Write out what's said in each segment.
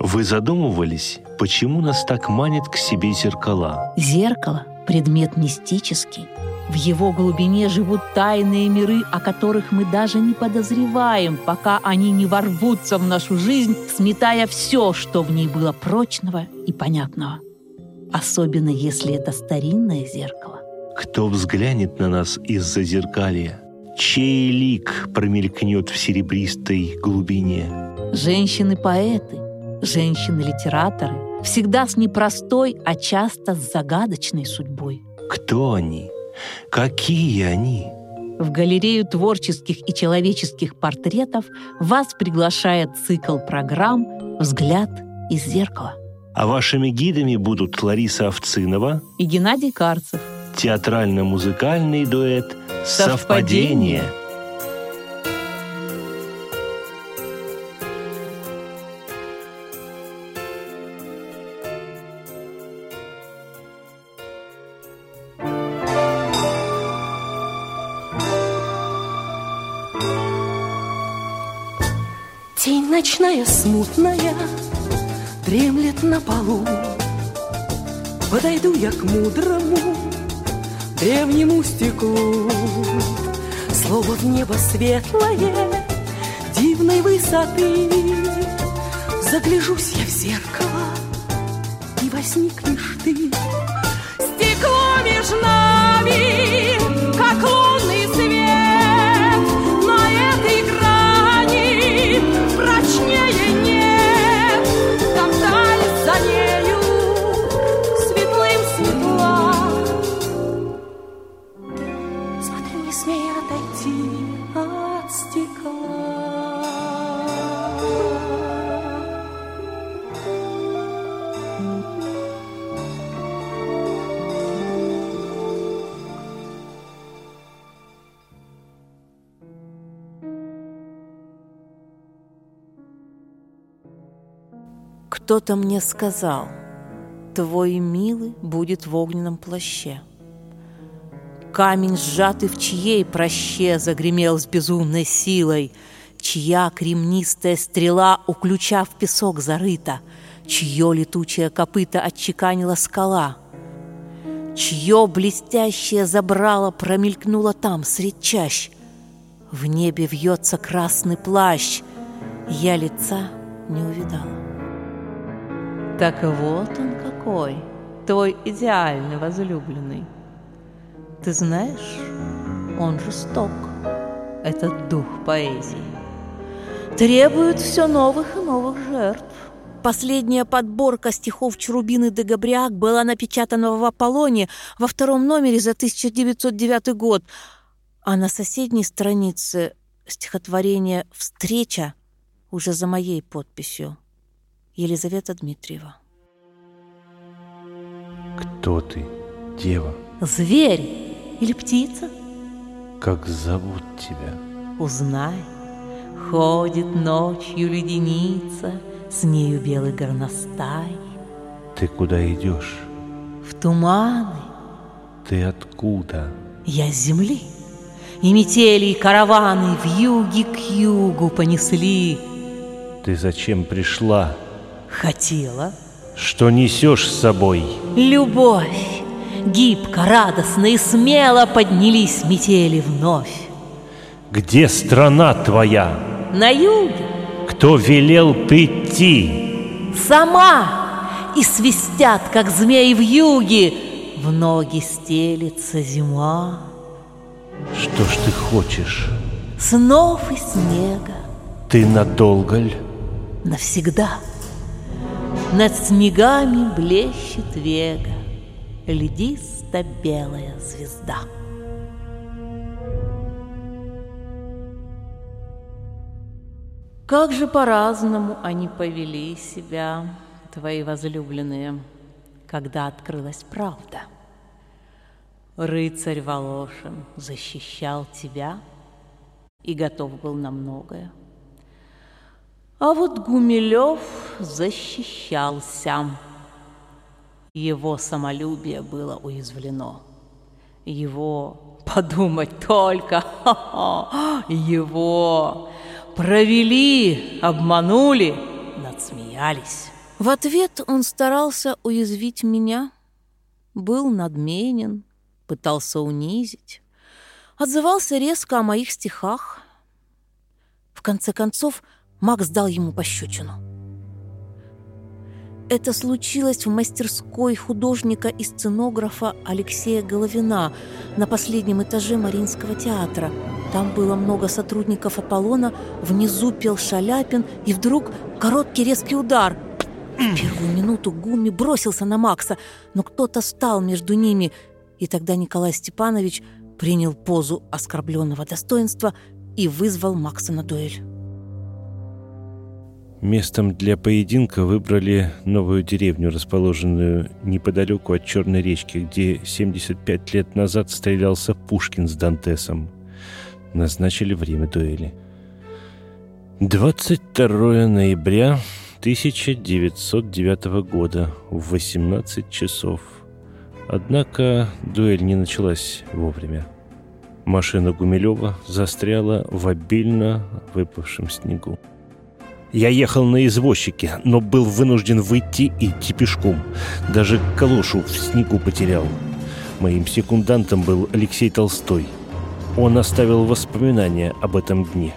Вы задумывались, почему нас так манят к себе зеркала? Зеркало — предмет мистический. В его глубине живут тайные миры, о которых мы даже не подозреваем, пока они не ворвутся в нашу жизнь, сметая все, что в ней было прочного и понятного. Особенно, если это старинное зеркало. Кто взглянет на нас из-за зеркалья? Чей лик промелькнет в серебристой глубине? Женщины-поэты, женщины-литераторы, всегда с непростой, а часто с загадочной судьбой. Кто они? Какие они? В галерею творческих и человеческих портретов вас приглашает цикл программ «Взгляд из зеркала». А вашими гидами будут Лариса Овцинова и Геннадий Карцев. Театрально-музыкальный дуэт «Совпадение». Тень ночная смутная дремлет на полу. Подойду я к мудрому древнему стеклу. Слово в небо светлое, дивной высоты. Загляжусь я в зеркало, и возникнешь ты. Стекло меж нами, как лунный свет, на этой грани прочнее нет. Там даль за нею светлым светла. Смотри, не смей отойти от стекла. Кто-то мне сказал: твой милый будет в огненном плаще. Камень, сжатый в чьей проще, загремел с безумной силой, чья кремнистая стрела у ключа в песок зарыта, чье летучее копыто отчеканила скала, чье блестящее забрало промелькнуло там средь чащ. В небе вьется красный плащ, я лица не увидала. Так вот он какой, твой идеальный возлюбленный. Ты знаешь, он жесток, этот дух поэзии. Требует все новых и новых жертв. Последняя подборка стихов Чрубины де Габриак была напечатана в «Аполлоне» во втором номере за 1909 год, а на соседней странице стихотворение «Встреча» уже за моей подписью. Елизавета Дмитриева. Кто ты, дева? Зверь или птица? Как зовут тебя? Узнай. Ходит ночью леденица, с нею белый горностай. Ты куда идешь? В туманы. Ты откуда? Я с земли. И метели, и караваны в юге к югу понесли. Ты зачем пришла? Хотела. Что несешь с собой? Любовь. Гибко, радостно и смело поднялись метели вновь. Где страна твоя? На юге. Кто велел прийти? Сама. И свистят, как змеи в юге, в ноги стелится зима. Что ж ты хочешь? Снов и снега. Ты надолго ль? Навсегда. Над снегами блещет вега, льдисто-белая звезда. Как же по-разному они повели себя, твои возлюбленные, когда открылась правда. Рыцарь Волошин защищал тебя и готов был на многое. А вот Гумилев защищался. Его самолюбие было уязвлено. Его, подумать только, его провели, обманули, надсмеялись. В ответ он старался уязвить меня, был надменен, пытался унизить, отзывался резко о моих стихах. В конце концов, Макс дал ему пощечину. Это случилось в мастерской художника и сценографа Алексея Головина на последнем этаже Мариинского театра. Там было много сотрудников «Аполлона», внизу пел Шаляпин, и вдруг короткий резкий удар. В первую минуту Гуми бросился на Макса, но кто-то стал между ними, и тогда Николай Степанович принял позу оскорбленного достоинства и вызвал Макса на дуэль. Местом для поединка выбрали новую деревню, расположенную неподалеку от Черной речки, где 75 лет назад стрелялся Пушкин с Дантесом. Назначили время дуэли. 22 ноября 1909 года в 18 часов. Однако дуэль не началась вовремя. Машина Гумилева застряла в обильно выпавшем снегу. Я ехал на извозчике, но был вынужден выйти и идти пешком. Даже калошу в снегу потерял. Моим секундантом был Алексей Толстой. Он оставил воспоминания об этом дне.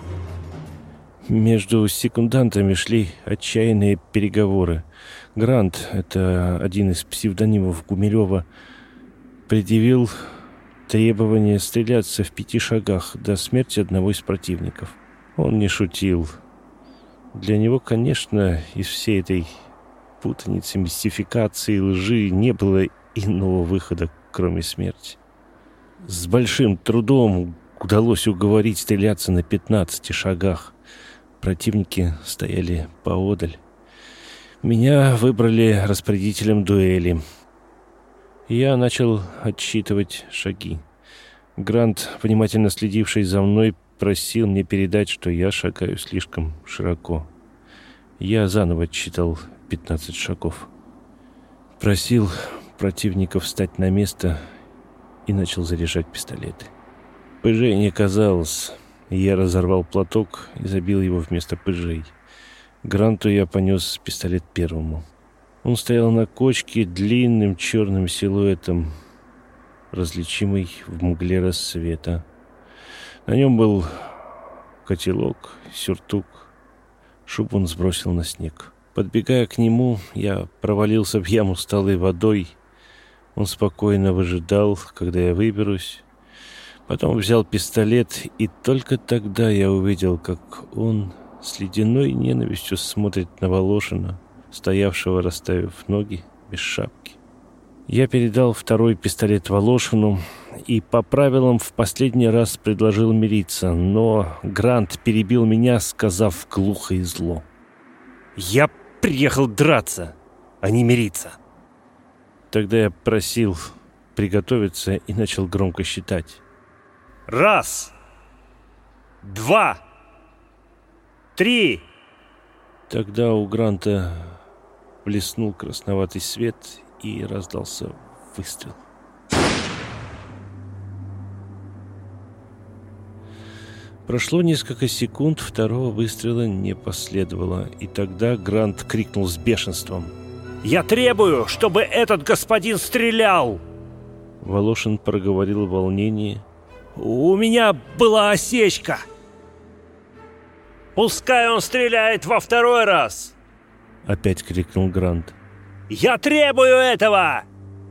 Между секундантами шли отчаянные переговоры. Грант, это один из псевдонимов Гумилева, предъявил требование стреляться в 5 шагах до смерти одного из противников. Он не шутил. Для него, конечно, из всей этой путаницы, мистификации, лжи не было иного выхода, кроме смерти. С большим трудом удалось уговорить стреляться на 15 шагах. Противники стояли поодаль. Меня выбрали распорядителем дуэли. Я начал отсчитывать шаги. Грант, внимательно следивший за мной, просил мне передать, что я шагаю слишком широко. Я заново отсчитал 15 шагов. Просил противников встать на место и начал заряжать пистолеты. Пыжей не казалось. Я разорвал платок и забил его вместо пыжей. Гранту я понес пистолет первому. Он стоял на кочке длинным черным силуэтом, различимый в мгле рассвета. На нем был котелок, сюртук. Шубу он сбросил на снег. Подбегая к нему, я провалился в яму с талой водой. Он спокойно выжидал, когда я выберусь. Потом взял пистолет, и только тогда я увидел, как он с ледяной ненавистью смотрит на Волошина, стоявшего, расставив ноги, без шапки. Я передал второй пистолет Волошину и по правилам в последний раз предложил мириться, но Грант перебил меня, сказав глухо и зло: «Я приехал драться, а не мириться». Тогда я просил приготовиться и начал громко считать. 1, 2, 3. Тогда у Гранта блеснул красноватый свет и раздался выстрел. Прошло несколько секунд, второго выстрела не последовало, и тогда Грант крикнул с бешенством: «Я требую, чтобы этот господин стрелял!» Волошин проговорил в волнении: «У меня была осечка!» «Пускай он стреляет во второй раз!» Опять крикнул Грант. «Я требую этого!»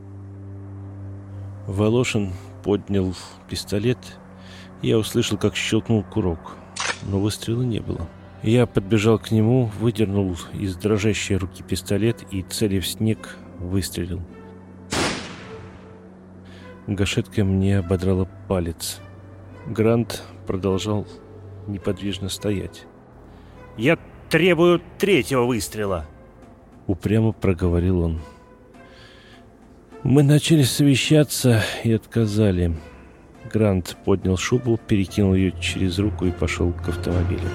Волошин поднял пистолет. Я услышал, как щелкнул курок, но выстрела не было. Я подбежал к нему, выдернул из дрожащей руки пистолет и, целя в снег, выстрелил. Гашетка мне ободрала палец. Грант продолжал неподвижно стоять. «Я требую 3-го выстрела!» Упрямо проговорил он. Мы начали совещаться и отказали. Грант поднял шубу, перекинул ее через руку и пошел к автомобилю.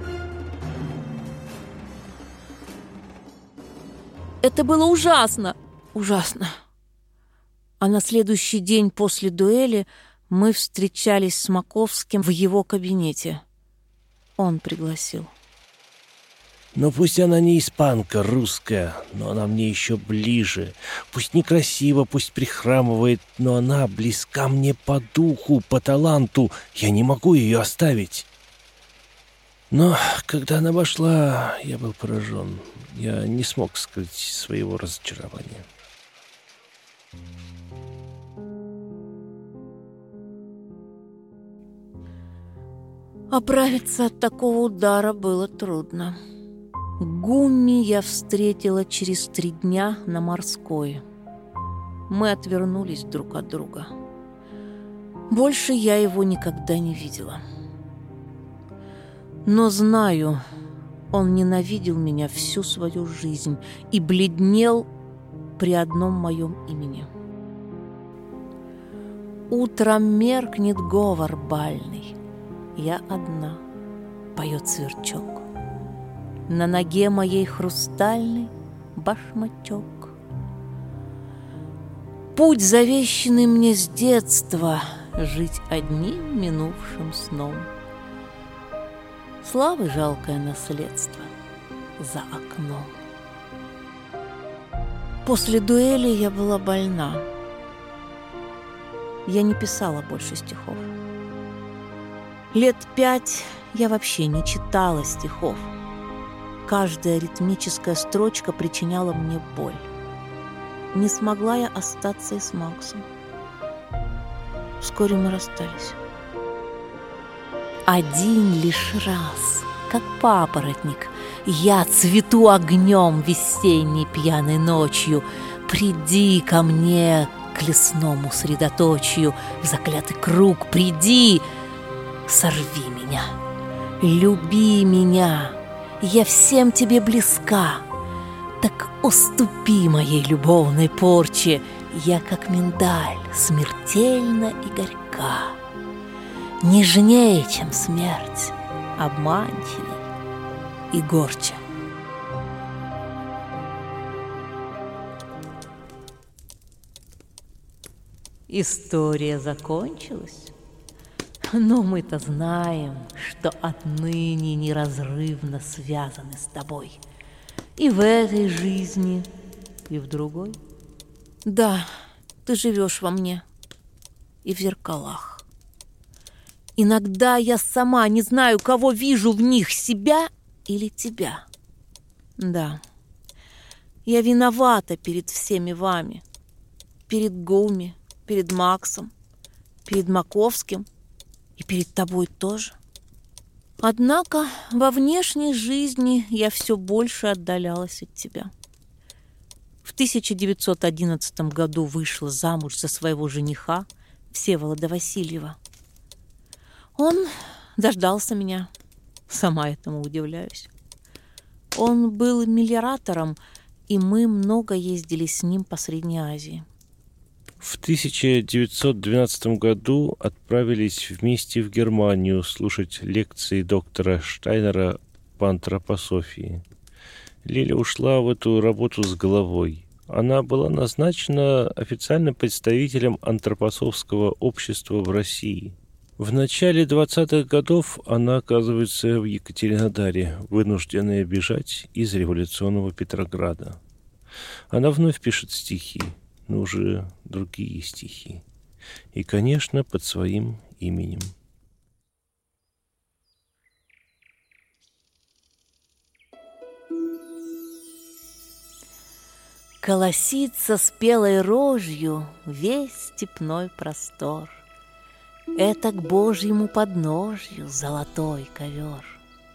Это было ужасно, ужасно. А на следующий день после дуэли мы встречались с Маковским в его кабинете. Он пригласил. Но пусть она не испанка, русская, но она мне еще ближе. Пусть некрасиво, пусть прихрамывает, но она близка мне по духу, по таланту. Я не могу ее оставить. Но когда она вошла, я был поражен. Я не смог скрыть своего разочарования. Оправиться от такого удара было трудно. Гумми я встретила через 3 дня на Морской. Мы отвернулись друг от друга. Больше я его никогда не видела. Но знаю, он ненавидел меня всю свою жизнь и бледнел при одном моем имени. Утром меркнет говор бальный. Я одна, поет сверчок. На ноге моей хрустальный башмачок. Путь, завещанный мне с детства, жить одним минувшим сном. Славы жалкое наследство за окном. После дуэли я была больна. Я не писала больше стихов. Лет 5 я вообще не читала стихов. Каждая ритмическая строчка причиняла мне боль. Не смогла я остаться и с Максом. Вскоре мы расстались. Один лишь раз, как папоротник, я цвету огнем весенней пьяной ночью. Приди ко мне к лесному средоточию, в заклятый круг приди, сорви меня, люби меня, я всем тебе близка. Так уступи моей любовной порче, я как миндаль, смертельно и горька. Нежнее, чем смерть, обманчивей и горче. История закончилась, но мы-то знаем, что отныне неразрывно связаны с тобой. И в этой жизни, и в другой. Да, ты живешь во мне и в зеркалах. Иногда я сама не знаю, кого вижу в них, себя или тебя. Да, я виновата перед всеми вами, перед Гуми, перед Максом, перед Маковским и перед тобой тоже. Однако во внешней жизни я все больше отдалялась от тебя. В 1911 году вышла замуж за своего жениха Всеволода Васильева. Он дождался меня, сама этому удивляюсь. Он был мелиоратором, и мы много ездили с ним по Средней Азии. В 1912 году отправились вместе в Германию слушать лекции доктора Штайнера по антропософии. Лиля ушла в эту работу с головой. Она была назначена официальным представителем антропософского общества в России. В начале 20-х годов она оказывается в Екатеринодаре, вынужденная бежать из революционного Петрограда. Она вновь пишет стихи, но уже другие стихи. И, конечно, под своим именем. Колосится спелой рожью весь степной простор. Это к Божьему подножью золотой ковер.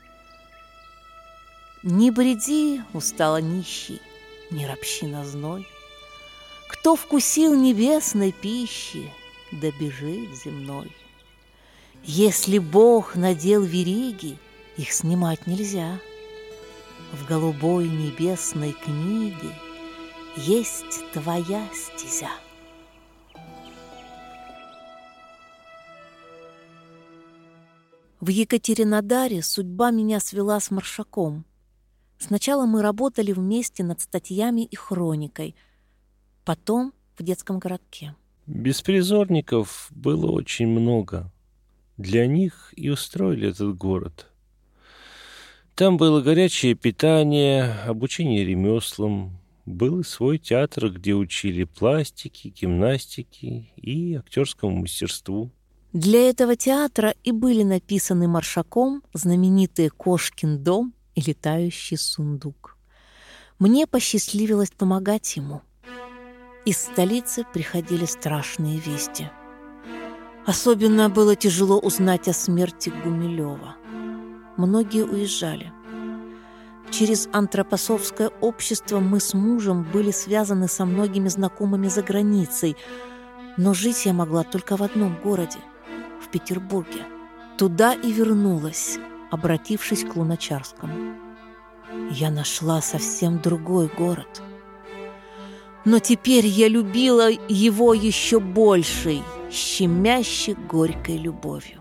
Не бреди, устало нищий, не ропщи на зной. Кто вкусил небесной пищи, да бежит земной. Если Бог надел вериги, их снимать нельзя. В голубой небесной книге есть твоя стезя. В Екатеринодаре судьба меня свела с Маршаком. Сначала мы работали вместе над статьями и хроникой, потом в детском городке. Беспризорников было очень много. Для них и устроили этот город. Там было горячее питание, обучение ремеслам. Был и свой театр, где учили пластике, гимнастике и актерскому мастерству. Для этого театра и были написаны Маршаком знаменитые «Кошкин дом» и «Летающий сундук». Мне посчастливилось помогать ему. Из столицы приходили страшные вести. Особенно было тяжело узнать о смерти Гумилева. Многие уезжали. Через антропософское общество мы с мужем были связаны со многими знакомыми за границей, но жить я могла только в одном городе – в Петербурге. Туда и вернулась, обратившись к Луначарскому. Я нашла совсем другой город. Но теперь я любила его еще большей, щемящей горькой любовью.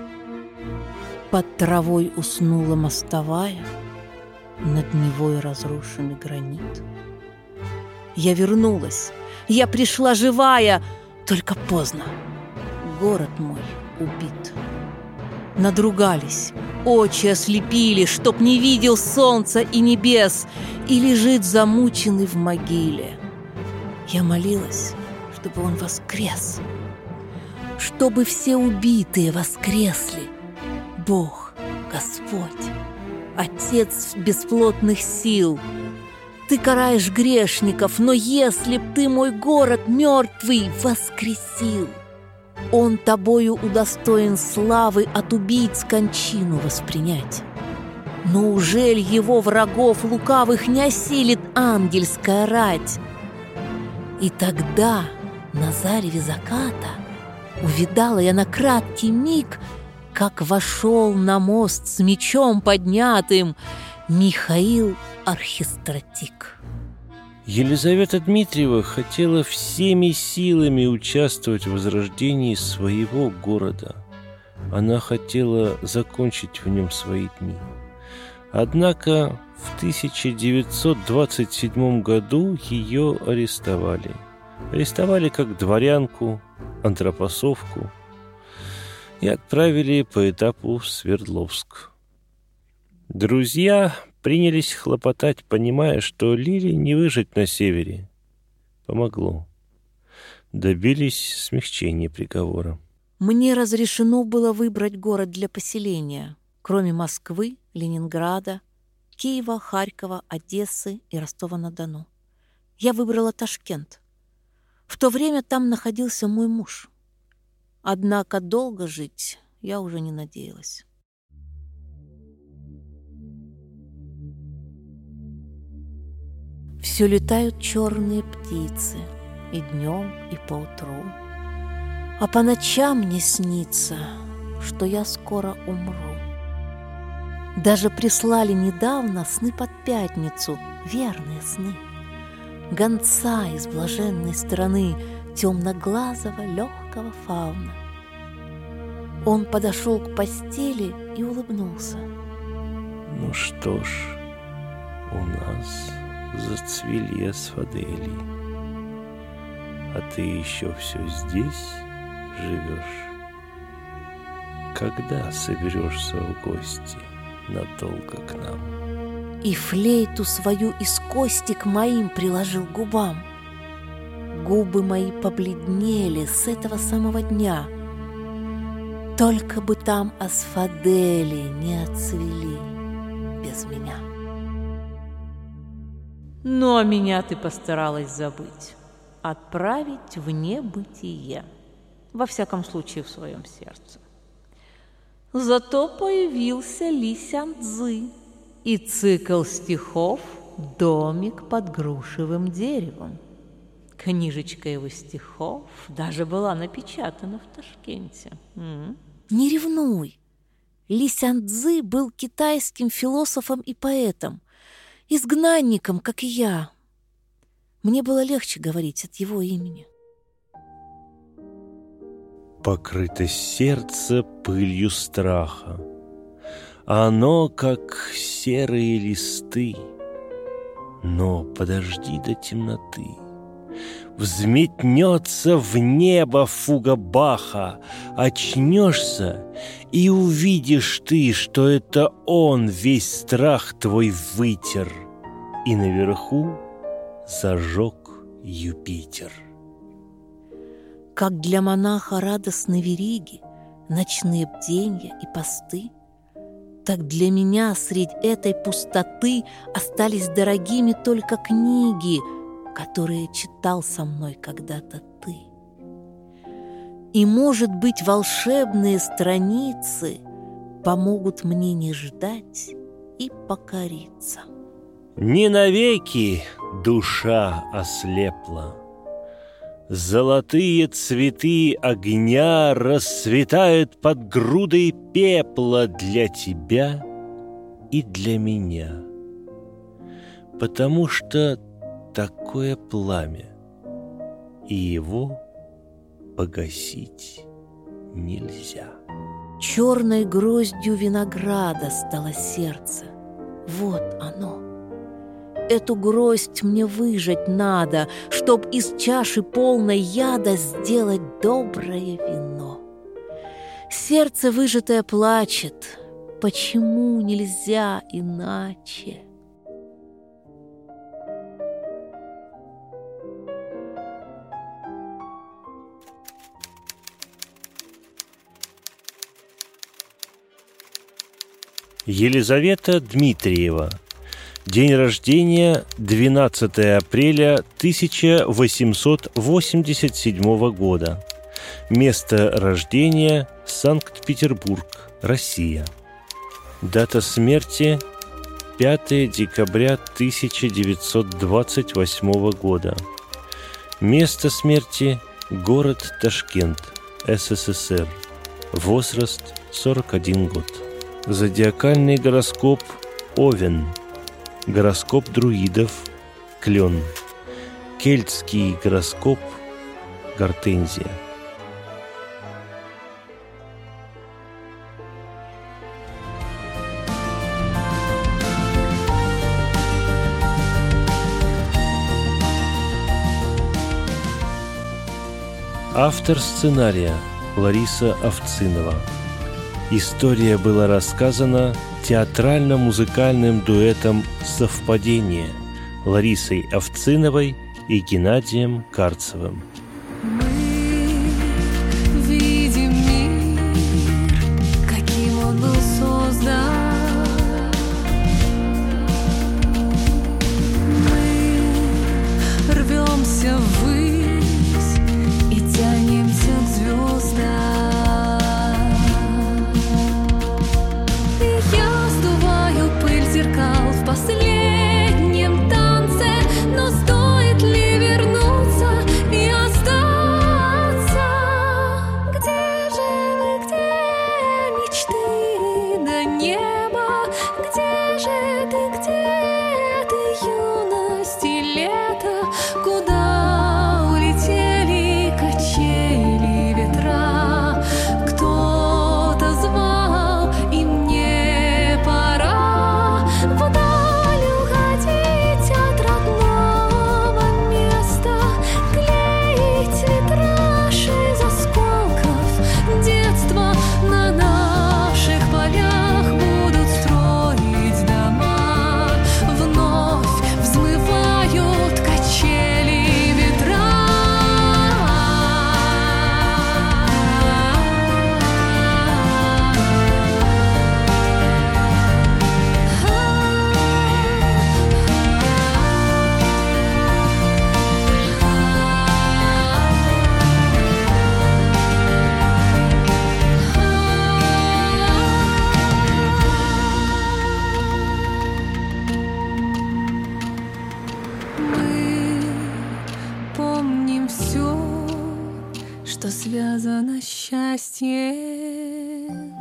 Под травой уснула мостовая, над Невой разрушенный гранит. Я вернулась, я пришла живая, только поздно. Город мой убит. Надругались, очи ослепили, чтоб не видел солнца и небес, и лежит замученный в могиле. Я молилась, чтобы он воскрес, чтобы все убитые воскресли. Бог, Господь, Отец бесплотных сил, Ты караешь грешников, но если б Ты мой город мертвый воскресил, он Тобою удостоен славы от убийц кончину воспринять. Но ужель его врагов лукавых не осилит ангельская рать? И тогда на зареве заката увидала я на краткий миг, как вошел на мост с мечом поднятым Михаил Архистратик. Елизавета Дмитриева хотела всеми силами участвовать в возрождении своего города. Она хотела закончить в нем свои дни. Однако в 1927 году ее арестовали. Арестовали как дворянку, антропосовку и отправили по этапу в Свердловск. Друзья принялись хлопотать, понимая, что Лиле не выжить на севере. Помогло. Добились смягчения приговора. Мне разрешено было выбрать город для поселения, кроме Москвы, Ленинграда, Киева, Харькова, Одессы и Ростова-на-Дону. Я выбрала Ташкент. В то время там находился мой муж. Однако долго жить я уже не надеялась. Все летают черные птицы и днем, и поутру. А по ночам мне снится, что я скоро умру. Даже прислали недавно сны под пятницу, верные сны. Гонца из блаженной страны, темноглазого легкого фауна. Он подошел к постели и улыбнулся. Ну что ж, у нас зацвели асфадели. А ты еще все здесь живешь? Когда соберешься в гости надолго к нам? И флейту свою из кости к моим приложил губам. Губы мои побледнели с этого самого дня. Только бы там асфадели не отцвели без меня. Но меня ты постаралась забыть, отправить в небытие, во всяком случае в своем сердце. Зато появился Ли Сян-цзы и цикл стихов «Домик под грушевым деревом». Книжечка его стихов даже была напечатана в Ташкенте. Не ревнуй. Ли Сян-цзы был китайским философом и поэтом, изгнанником, как и я. Мне было легче говорить от его имени. Покрыто сердце пылью страха, а оно, как серые листы. Но подожди до темноты, Взметнется в небо фуга Баха, очнешься, и увидишь ты, что это он весь страх твой вытер, и наверху зажег Юпитер. Как для монаха радостны вериги, ночные бденья и посты, так для меня средь этой пустоты остались дорогими только книги, которые читал со мной когда-то ты. И, может быть, волшебные страницы помогут мне не ждать и покориться. Не навеки душа ослепла. Золотые цветы огня расцветают под грудой пепла для тебя и для меня. Потому что такое пламя, и его погасить нельзя. Черной гроздью винограда стало сердце. Вот оно. Эту гроздь мне выжать надо, чтоб из чаши полной яда сделать доброе вино. Сердце выжатое плачет. Почему нельзя иначе? Елизавета Дмитриева. День рождения 12 апреля 1887 года. Место рождения Санкт-Петербург, Россия. Дата смерти 5 декабря 1928 года. Место смерти город Ташкент, СССР. Возраст 41 год. Зодиакальный гороскоп Овен. Гороскоп друидов – Клен. Кельтский гороскоп – Гортензия. Автор сценария – Лариса Овцинова. История была рассказана театрально-музыкальным дуэтом «Совпадение» Ларисой Овциновой и Геннадием Карцевым. Мы видим мир, каким он был создан. Мы рвемся ввысь и тянемся к звездам. Зеркал в последнем танце, но стоит ли вернуться и остаться? Где же вы, где мечты до неба? Где же ты, юность и лето? Куда улетели качели ветра? Кто-то звал, и мне вдаль уходить от родного места, клеить витраж из осколков детства. На наших полях будут строить дома. Вновь взмывают качели ветра. Помним все, что связано с счастьем.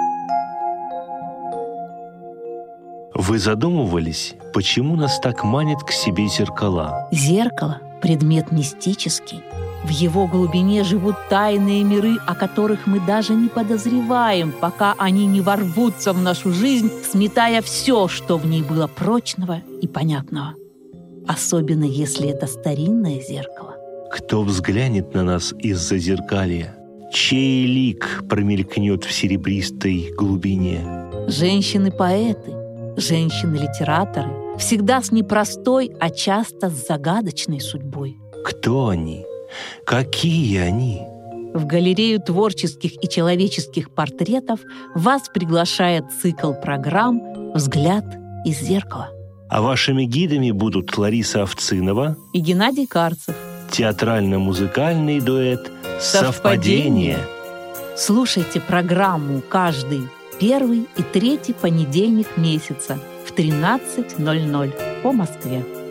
Вы задумывались, почему нас так манит к себе зеркала? Зеркало — предмет мистический. В его глубине живут тайные миры, о которых мы даже не подозреваем, пока они не ворвутся в нашу жизнь, сметая все, что в ней было прочного и понятного. Особенно если это старинное зеркало. Кто взглянет на нас из-за зеркалья? Чей лик промелькнет в серебристой глубине? Женщины-поэты, женщины-литераторы, всегда с непростой, а часто с загадочной судьбой. Кто они? Какие они? В галерею творческих и человеческих портретов вас приглашает цикл программ «Взгляд из зеркала». А вашими гидами будут Лариса Овцинова и Геннадий Карцев. Театрально-музыкальный дуэт «Совпадение». Слушайте программу каждый первый и третий понедельник месяца в 13:00 по Москве.